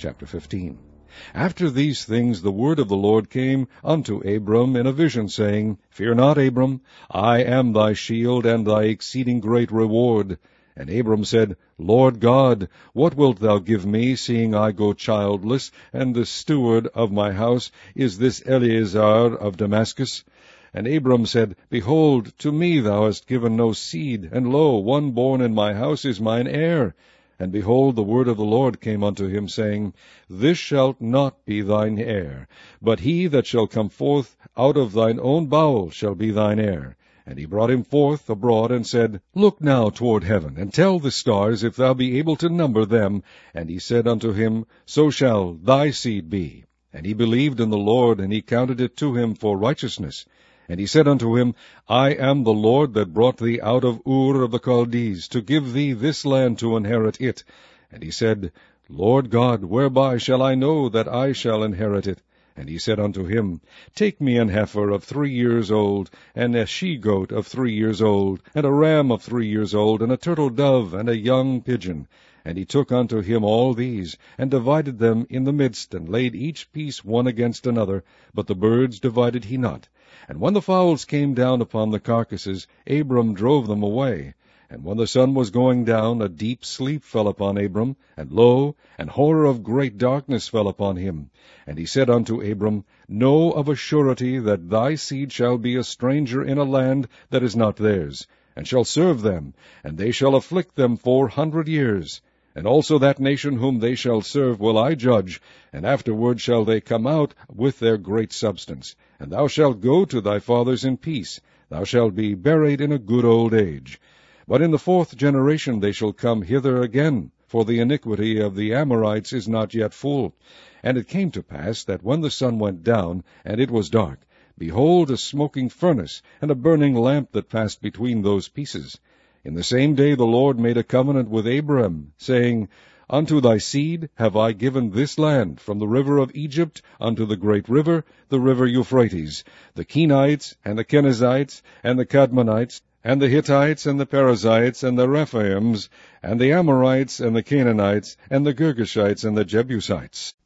Chapter 15. After these things the word of the Lord came unto Abram in a vision, saying, Fear not, Abram, I am thy shield and thy exceeding great reward. And Abram said, Lord God, what wilt thou give me, seeing I go childless, and the steward of my house is this Eliezer of Damascus? And Abram said, Behold, to me thou hast given no seed, and lo, one born in my house is mine heir. And behold, the word of the Lord came unto him, saying, This shall not be thine heir, but he that shall come forth out of thine own bowels shall be thine heir. And he brought him forth abroad, and said, Look now toward heaven, and tell the stars, if thou be able to number them. And he said unto him, So shall thy seed be. And he believed in the Lord, and he counted it to him for righteousness. And he said unto him, I am the Lord that brought thee out of Ur of the Chaldees, to give thee this land to inherit it. And he said, Lord God, whereby shall I know that I shall inherit it? And he said unto him, Take me an heifer of 3 years old, and a she-goat of 3 years old, and a ram of 3 years old, and a turtle-dove, and a young pigeon. And he took unto him all these, and divided them in the midst, and laid each piece one against another, but the birds divided he not. And when the fowls came down upon the carcasses, Abram drove them away. And when the sun was going down, a deep sleep fell upon Abram, and lo, an horror of great darkness fell upon him. And he said unto Abram, Know of a surety that thy seed shall be a stranger in a land that is not theirs, and shall serve them, and they shall afflict them 400 years. And also that nation whom they shall serve will I judge, and afterward shall they come out with their great substance. And thou shalt go to thy fathers in peace. Thou shalt be buried in a good old age. But in the 4th generation they shall come hither again, for the iniquity of the Amorites is not yet full. And it came to pass that when the sun went down, and it was dark, behold, a smoking furnace, and a burning lamp that passed between those pieces. In the same day the Lord made a covenant with Abram, saying, Unto thy seed have I given this land, from the river of Egypt unto the great river, the river Euphrates, the Kenites, and the Kenizzites, and the Kadmonites, and the Hittites, and the Perizzites, and the Rephaims, and the Amorites, and the Canaanites, and the Girgashites, and the Jebusites.